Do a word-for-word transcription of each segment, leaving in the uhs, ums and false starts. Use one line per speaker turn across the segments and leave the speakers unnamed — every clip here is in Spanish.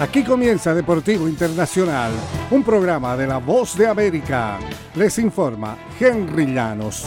Aquí comienza Deportivo Internacional, un programa de La Voz de América. Les informa Henry Llanos.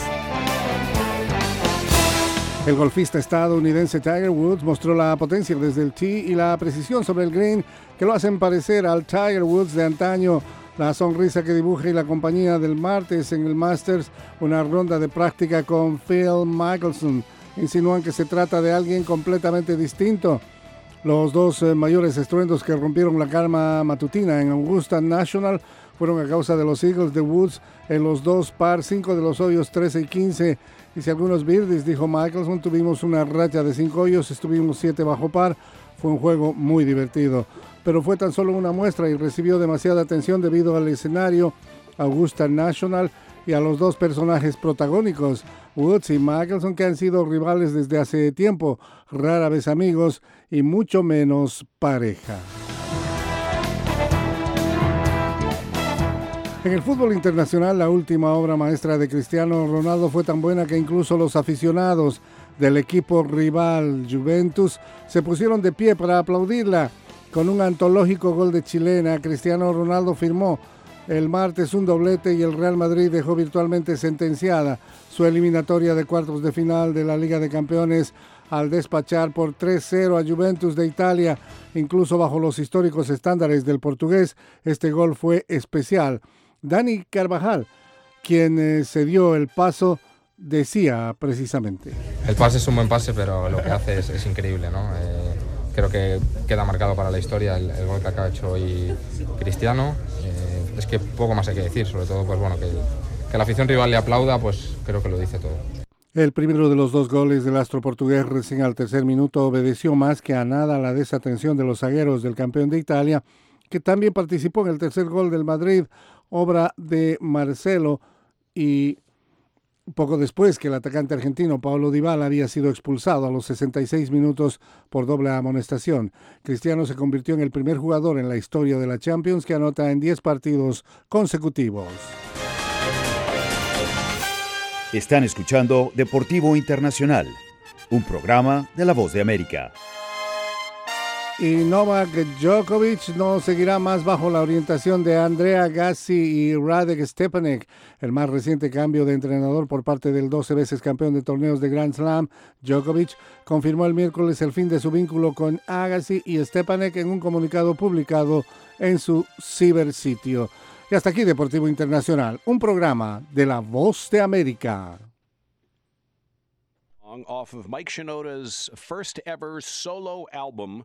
El golfista estadounidense Tiger Woods mostró la potencia desde el tee y la precisión sobre el green que lo hacen parecer al Tiger Woods de antaño. La sonrisa que dibuja y la compañía del martes en el Masters, una ronda de práctica con Phil Mickelson, insinúan que se trata de alguien completamente distinto. Los dos eh, mayores estruendos que rompieron la calma matutina en Augusta National fueron a causa de los Eagles de Woods en los dos par cinco de los hoyos trece y quince. Hice algunos birdies, dijo Mickelson, tuvimos una racha de cinco hoyos, estuvimos siete bajo par, fue un juego muy divertido. Pero fue tan solo una muestra y recibió demasiada atención debido al escenario Augusta National y a los dos personajes protagónicos, Woods y Mickelson, que han sido rivales desde hace tiempo, rara vez amigos y mucho menos pareja. En el fútbol internacional, la última obra maestra de Cristiano Ronaldo fue tan buena que incluso los aficionados del equipo rival Juventus se pusieron de pie para aplaudirla. Con un antológico gol de chilena, Cristiano Ronaldo firmó el martes un doblete y el Real Madrid dejó virtualmente sentenciada su eliminatoria de cuartos de final de la Liga de Campeones al despachar por tres cero a Juventus de Italia. Incluso bajo los históricos estándares del portugués, este gol fue especial. Dani Carvajal, quien eh, se dio el paso, decía precisamente:
el pase es un buen pase, pero lo que hace es, es increíble, ¿no? Eh, creo que queda marcado para la historia el, el gol que acaba hecho hoy Cristiano. Eh, es que poco más hay que decir, sobre todo pues bueno que, el, que la afición rival le aplauda, pues creo que lo dice todo.
El primero de los dos goles del astro portugués recién al tercer minuto obedeció más que a nada a la desatención de los zagueros del campeón de Italia, que también participó en el tercer gol del Madrid, obra de Marcelo, y poco después que el atacante argentino Paulo Dybala había sido expulsado a los sesenta y seis minutos por doble amonestación. Cristiano se convirtió en el primer jugador en la historia de la Champions que anota en diez partidos consecutivos.
Están escuchando Deportivo Internacional, un programa de La Voz de América.
Y Novak Djokovic no seguirá más bajo la orientación de Andrea Agassi y Radek Stepanek. El más reciente cambio de entrenador por parte del doce veces campeón de torneos de Grand Slam, Djokovic, confirmó el miércoles el fin de su vínculo con Agassi y Stepanek en un comunicado publicado en su cibersitio. Y hasta aquí Deportivo Internacional, un programa de La Voz de América.
Off of Mike Shinoda's first ever solo album.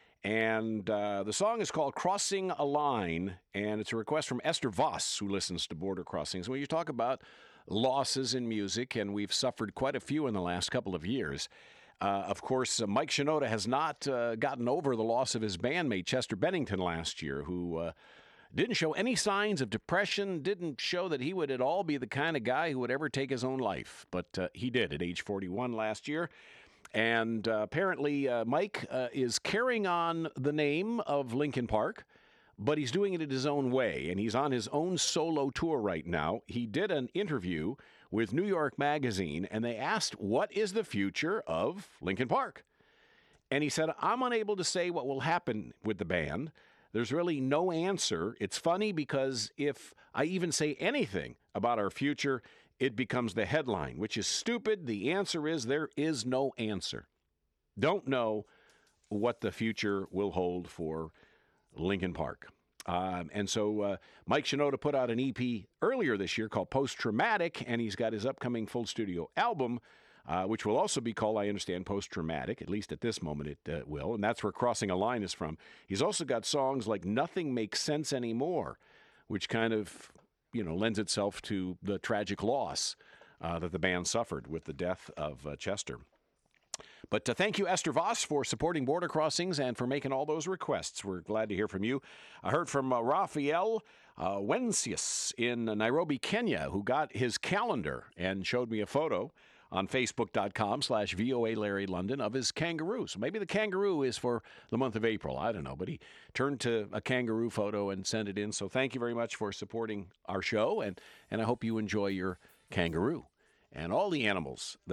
And uh, the song is called Crossing a Line, and it's a request from Esther Voss, who listens to Border Crossings. When you talk about losses in music, and we've suffered quite a few in the last couple of years, uh, of course, uh, Mike Shinoda has not uh, gotten over the loss of his bandmate, Chester Bennington, last year, who uh, didn't show any signs of depression, didn't show that he would at all be the kind of guy who would ever take his own life. But uh, he did at age forty-one last year. And uh, apparently uh, Mike uh, is carrying on the name of Linkin Park, but he's doing it in his own way, and he's on his own solo tour right now. He did an interview with New York Magazine, and they asked, what is the future of Linkin Park? And he said, I'm unable to say what will happen with the band. There's really no answer. It's funny because if I even say anything about our future, it becomes the headline, which is stupid. The answer is there is no answer. Don't know what the future will hold for Linkin Park. Um, and so uh, Mike Shinoda put out an E P earlier this year called Post Traumatic, and he's got his upcoming full studio album, uh, which will also be called, I understand, Post Traumatic. At least at this moment it uh, will, and that's where Crossing a Line is from. He's also got songs like Nothing Makes Sense Anymore, which kind of, you know, lends itself to the tragic loss uh, that the band suffered with the death of uh, Chester. But uh, thank you, Esther Voss, for supporting Border Crossings and for making all those requests. We're glad to hear from you. I heard from uh, Rafael uh, Wencius in Nairobi, Kenya, who got his calendar and showed me a photo on Facebook.com slash VOA Larry London of his kangaroo. So maybe the kangaroo is for the month of April. I don't know. But he turned to a kangaroo photo and sent it in. So thank you very much for supporting our show. And, and I hope you enjoy your kangaroo and all the animals that